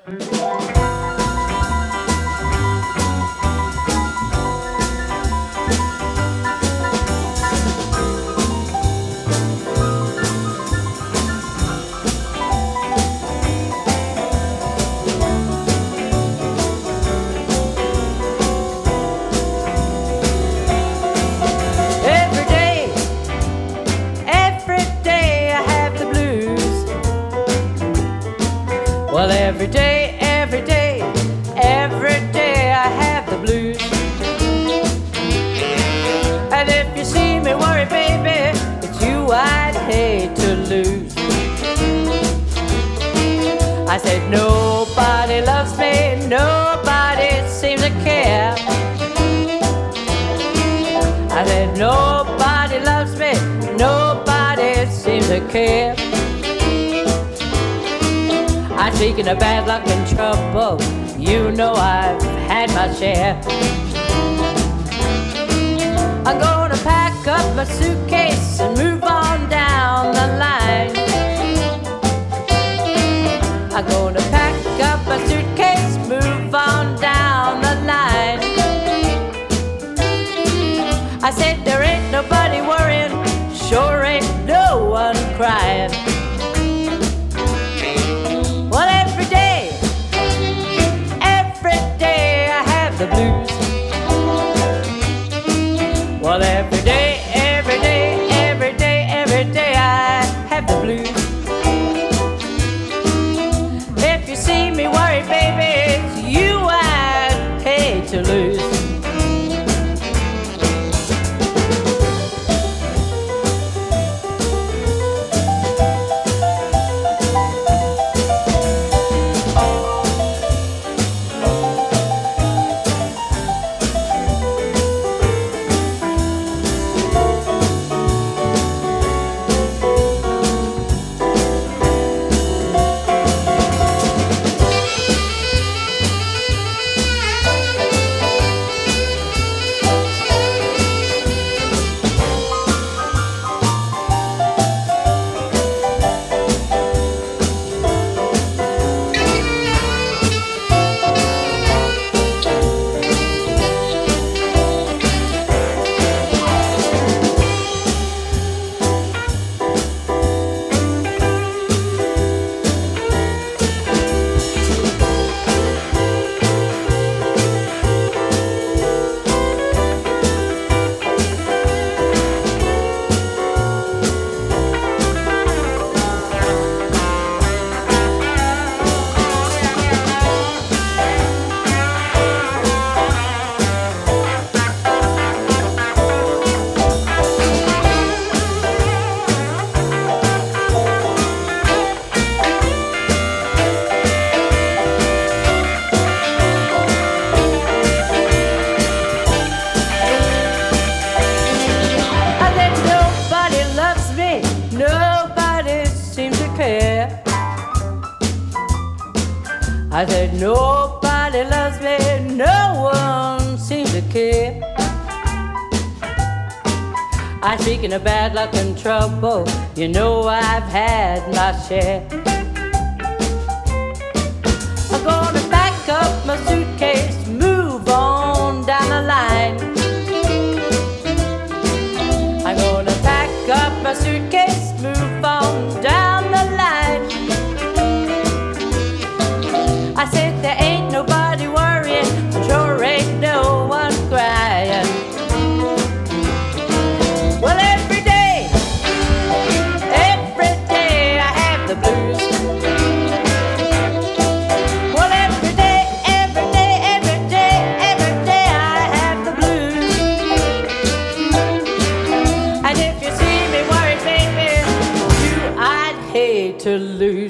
Well, every day, every day, every day I have the blues. And if you see me worry, baby, it's you I'd hate to lose. I said nobody loves me, nobody seems to care. I said nobody loves me, nobody seems to care. I'm speaking of bad luck and trouble, you know I've had my share. I'm gonna pack up my suitcase and move on down the line. I'm gonna pack up my suitcase, move on down the line. I said there ain't nobody worrying, sure ain't no one crying. Well, every day I have the blues. Well, every day, every day, every day, every day I have the blues. If you see me worry, baby, it's you I'd hate to lose. I said nobody loves me, no one seems to care. I'm speaking of bad luck and trouble, you know I've had my share. I'm gonna pack up my suitcase, move on down the line. I'm gonna pack up my suitcase, move on down the line. I said there ain't nobody worrying, sure ain't no one crying. Well, every day I have the blues. Well, every day I have the blues. And if you see me worried, baby, you I'd hate to lose.